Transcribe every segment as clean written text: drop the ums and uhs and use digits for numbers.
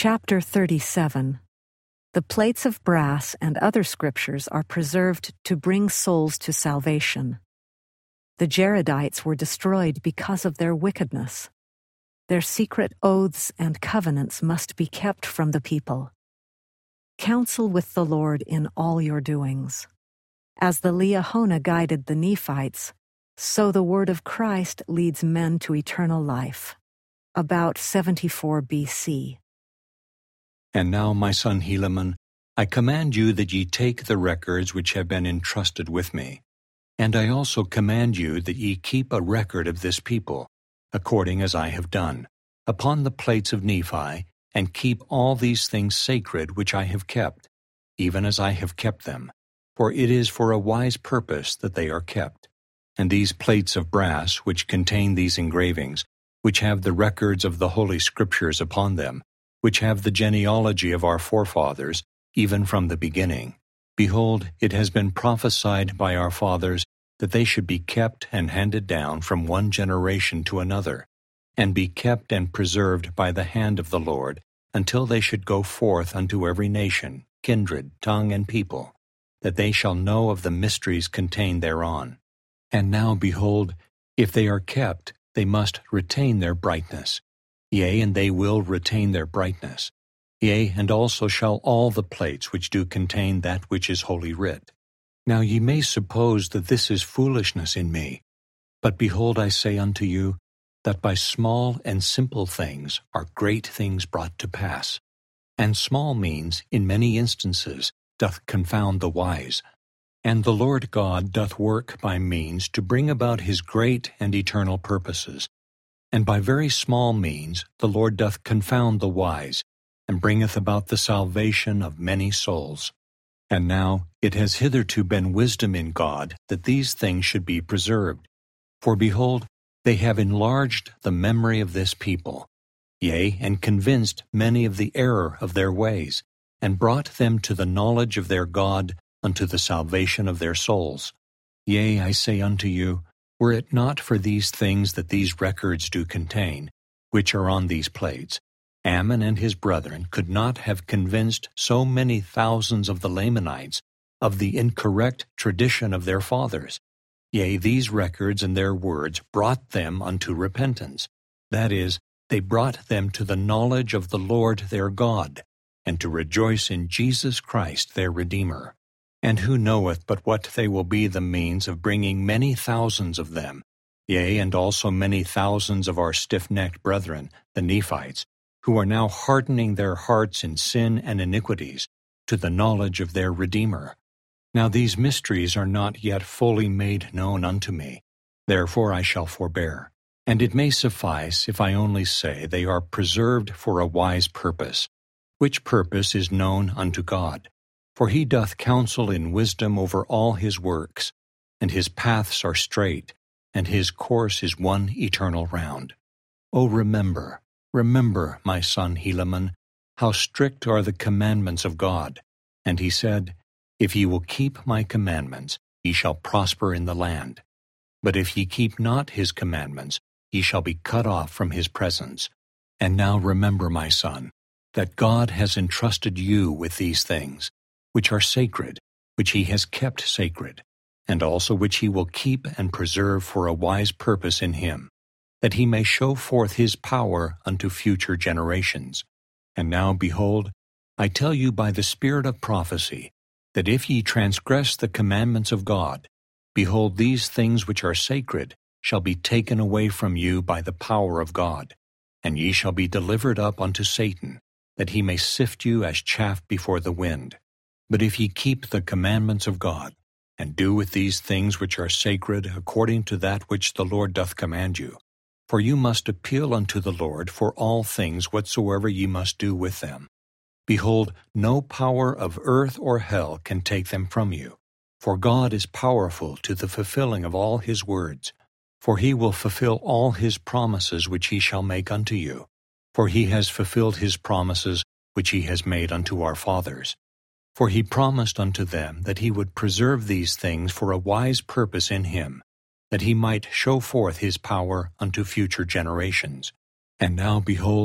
Chapter 37. The plates of brass and other scriptures are preserved to bring souls to salvation. The Jaredites were destroyed because of their wickedness. Their secret oaths and covenants must be kept from the people. Counsel with the Lord in all your doings. As the Liahona guided the Nephites, so the word of Christ leads men to eternal life. About 74 BC. And now, my son Helaman, I command you that ye take the records which have been entrusted with me. And I also command you that ye keep a record of this people, according as I have done, upon the plates of Nephi, and keep all these things sacred which I have kept, even as I have kept them. For it is for a wise purpose that they are kept. And these plates of brass, which contain these engravings, which have the records of the Holy Scriptures upon them, which have the genealogy of our forefathers, even from the beginning. Behold, it has been prophesied by our fathers that they should be kept and handed down from one generation to another, and be kept and preserved by the hand of the Lord, until they should go forth unto every nation, kindred, tongue, and people, that they shall know of the mysteries contained thereon. And now, behold, if they are kept, they must retain their brightness. Yea, and they will retain their brightness. Yea, and also shall all the plates which do contain that which is holy writ. Now ye may suppose that this is foolishness in me. But behold, I say unto you, that by small and simple things are great things brought to pass. And small means, in many instances, doth confound the wise. And the Lord God doth work by means to bring about his great and eternal purposes. And by very small means the Lord doth confound the wise, and bringeth about the salvation of many souls. And now it has hitherto been wisdom in God that these things should be preserved. For behold, they have enlarged the memory of this people, yea, and convinced many of the error of their ways, and brought them to the knowledge of their God unto the salvation of their souls. Yea, I say unto you, were it not for these things that these records do contain, which are on these plates, Ammon and his brethren could not have convinced so many thousands of the Lamanites of the incorrect tradition of their fathers. Yea, these records and their words brought them unto repentance. That is, they brought them to the knowledge of the Lord their God, and to rejoice in Jesus Christ their Redeemer. And who knoweth but what they will be the means of bringing many thousands of them, yea, and also many thousands of our stiff-necked brethren, the Nephites, who are now hardening their hearts in sin and iniquities, to the knowledge of their Redeemer. Now these mysteries are not yet fully made known unto me, therefore I shall forbear. And it may suffice if I only say they are preserved for a wise purpose, which purpose is known unto God. For he doth counsel in wisdom over all his works, and his paths are straight, and his course is one eternal round. O remember, my son Helaman, how strict are the commandments of God. And he said, If ye will keep my commandments, ye shall prosper in the land. But if ye keep not his commandments, ye shall be cut off from his presence. And now remember, my son, that God has entrusted you with these things, which are sacred, which he has kept sacred, and also which he will keep and preserve for a wise purpose in him, that he may show forth his power unto future generations. And now, behold, I tell you by the spirit of prophecy, that if ye transgress the commandments of God, behold, these things which are sacred shall be taken away from you by the power of God, and ye shall be delivered up unto Satan, that he may sift you as chaff before the wind. But if ye keep the commandments of God, and do with these things which are sacred according to that which the Lord doth command you, for you must appeal unto the Lord for all things whatsoever ye must do with them. Behold, no power of earth or hell can take them from you, for God is powerful to the fulfilling of all his words. For he will fulfill all his promises which he shall make unto you, for he has fulfilled his promises which he has made unto our fathers. For he promised unto them that he would preserve these things for a wise purpose in him, that he might show forth his power unto future generations. And now, behold,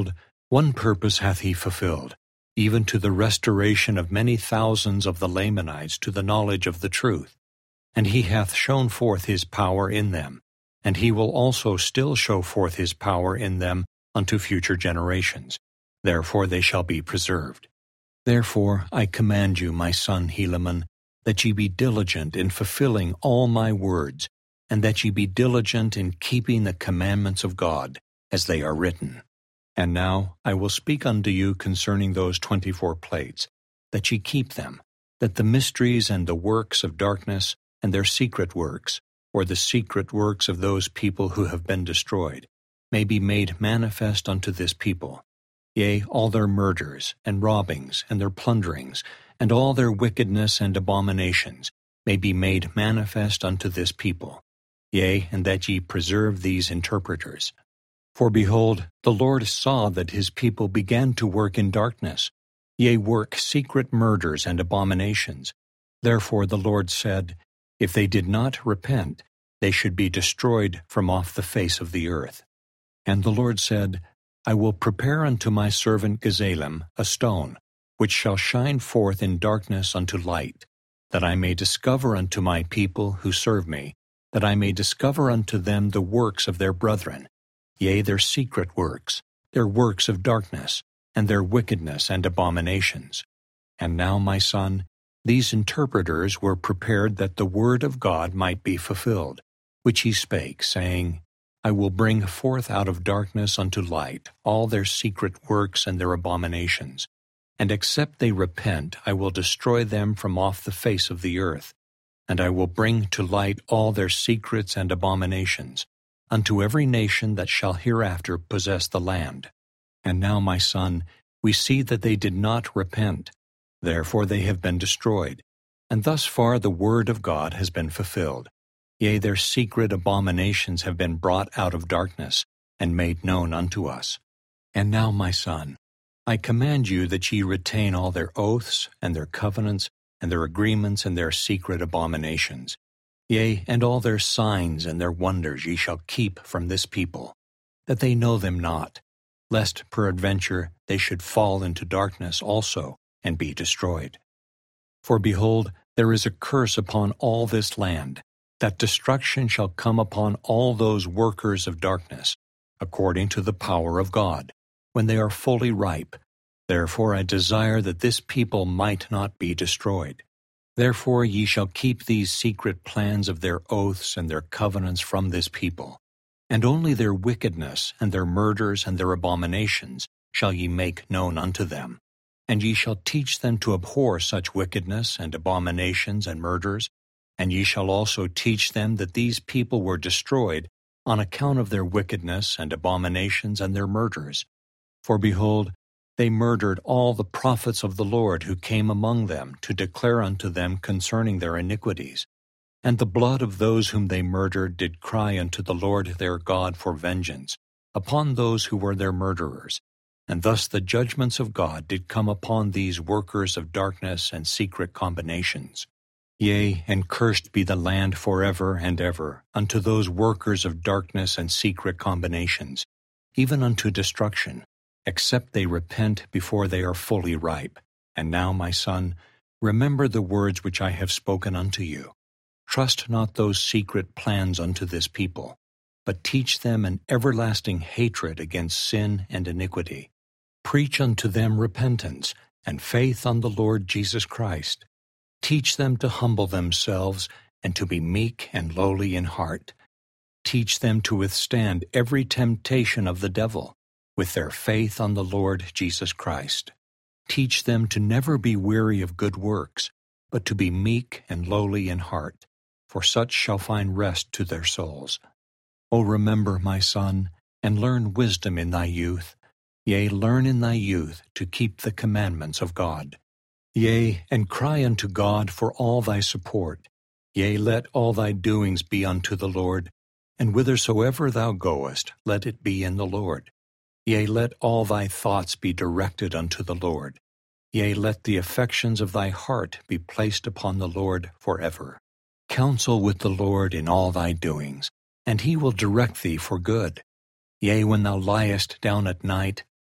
One purpose hath he fulfilled, even to the restoration of many thousands of the Lamanites to the knowledge of the truth. And he hath shown forth his power in them, and he will also still show forth his power in them unto future generations. Therefore they shall be preserved. Therefore I command you, my son Helaman, that ye be diligent in fulfilling all my words, and that ye be diligent in keeping the commandments of God, as they are written. And now I will speak unto you concerning those 24 plates, that ye keep them, that the mysteries and the works of darkness, and their secret works, or the secret works of those people who have been destroyed, may be made manifest unto this people. Yea, all their murders, and robbings, and their plunderings, and all their wickedness and abominations may be made manifest unto this people. Yea, and that ye preserve these interpreters. For behold, the Lord saw that his people began to work in darkness, yea, work secret murders and abominations. Therefore the Lord said, if they did not repent, they should be destroyed from off the face of the earth. And the Lord said, I will prepare unto my servant Gesalem a stone, which shall shine forth in darkness unto light, that I may discover unto my people who serve me, that I may discover unto them the works of their brethren, yea, their secret works, their works of darkness, and their wickedness and abominations. And now, my son, these interpreters were prepared that the word of God might be fulfilled, which he spake, saying, I will bring forth out of darkness unto light all their secret works and their abominations, and except they repent, I will destroy them from off the face of the earth, and I will bring to light all their secrets and abominations, unto every nation that shall hereafter possess the land. And now, my son, we see that they did not repent, therefore they have been destroyed, and thus far the word of God has been fulfilled. Yea, their secret abominations have been brought out of darkness, and made known unto us. And now, my son, I command you that ye retain all their oaths, and their covenants, and their agreements, and their secret abominations. Yea, and all their signs and their wonders ye shall keep from this people, that they know them not, lest peradventure they should fall into darkness also, and be destroyed. For behold, there is a curse upon all this land, that destruction shall come upon all those workers of darkness, according to the power of God, when they are fully ripe. Therefore I desire that this people might not be destroyed. Therefore ye shall keep these secret plans of their oaths and their covenants from this people, and only their wickedness and their murders and their abominations shall ye make known unto them. And ye shall teach them to abhor such wickedness and abominations and murders, and ye shall also teach them that these people were destroyed on account of their wickedness and abominations and their murders. For behold, they murdered all the prophets of the Lord who came among them to declare unto them concerning their iniquities. And the blood of those whom they murdered did cry unto the Lord their God for vengeance upon those who were their murderers. And thus the judgments of God did come upon these workers of darkness and secret combinations. Yea, and cursed be the land forever and ever unto those workers of darkness and secret combinations, even unto destruction, except they repent before they are fully ripe. And now, my son, remember the words which I have spoken unto you. Trust not those secret plans unto this people, but teach them an everlasting hatred against sin and iniquity. Preach unto them repentance and faith on the Lord Jesus Christ. Teach them to humble themselves and to be meek and lowly in heart. Teach them to withstand every temptation of the devil with their faith on the Lord Jesus Christ. Teach them to never be weary of good works, but to be meek and lowly in heart, for such shall find rest to their souls. O remember, my son, and learn wisdom in thy youth. Yea, learn in thy youth to keep the commandments of God. Yea, and cry unto God for all thy support. Yea, let all thy doings be unto the Lord, and whithersoever thou goest, let it be in the Lord. Yea, let all thy thoughts be directed unto the Lord. Yea, let the affections of thy heart be placed upon the Lord forever. Counsel with the Lord in all thy doings, and he will direct thee for good. Yea, when thou liest down at night,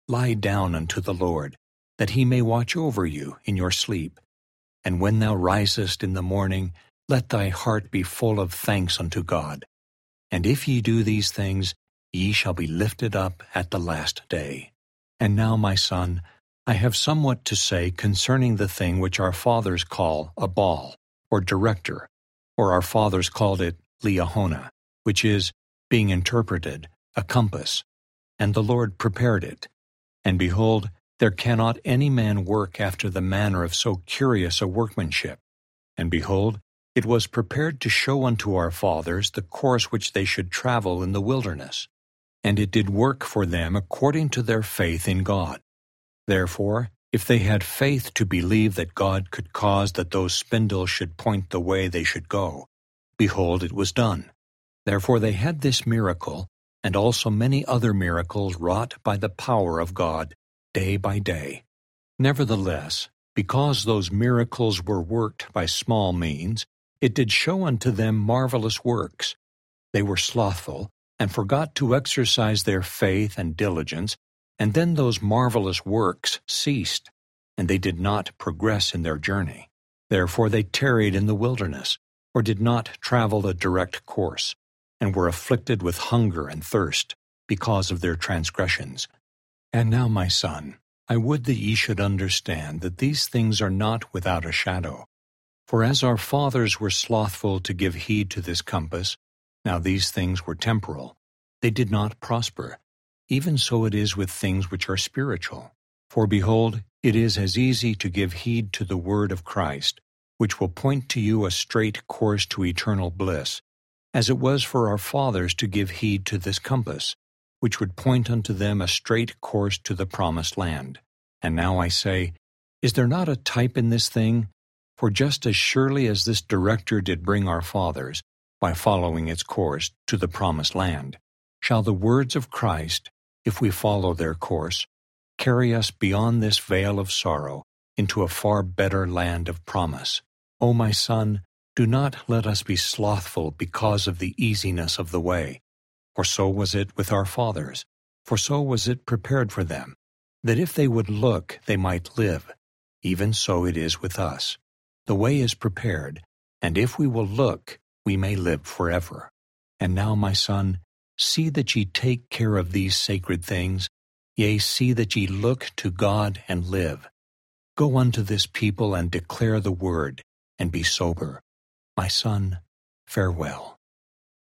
lie down unto the Lord, that he may watch over you in your sleep. And when thou risest in the morning, let thy heart be full of thanks unto God. And if ye do these things, ye shall be lifted up at the last day. And now, my son, I have somewhat to say concerning the thing which our fathers call a ball, or director, or our fathers called it Liahona, which is, being interpreted, a compass. And the Lord prepared it. And behold, there cannot any man work after the manner of so curious a workmanship. And behold, it was prepared to show unto our fathers the course which they should travel in the wilderness. And it did work for them according to their faith in God. Therefore, if they had faith to believe that God could cause that those spindles should point the way they should go, behold, it was done. Therefore they had this miracle, and also many other miracles wrought by the power of God, day by day. Nevertheless, because those miracles were worked by small means, it did show unto them marvelous works. They were slothful, and forgot to exercise their faith and diligence, and then those marvelous works ceased, and they did not progress in their journey. Therefore they tarried in the wilderness, or did not travel a direct course, and were afflicted with hunger and thirst, because of their transgressions. And now, my son, I would that ye should understand that these things are not without a shadow. For as our fathers were slothful to give heed to this compass, now these things were temporal, they did not prosper. Even so it is with things which are spiritual. For behold, it is as easy to give heed to the word of Christ, which will point to you a straight course to eternal bliss, as it was for our fathers to give heed to this compass, which would point unto them a straight course to the promised land. And now I say, is there not a type in this thing? For just as surely as this director did bring our fathers, by following its course, to the promised land, shall the words of Christ, if we follow their course, carry us beyond this vale of sorrow into a far better land of promise. O my son, do not let us be slothful because of the easiness of the way. For so was it with our fathers, for so was it prepared for them, that if they would look, they might live. Even so it is with us. The way is prepared, and if we will look, we may live forever. And now, my son, see that ye take care of these sacred things, yea, see that ye look to God and live. Go unto this people and declare the word, and be sober. My son, farewell.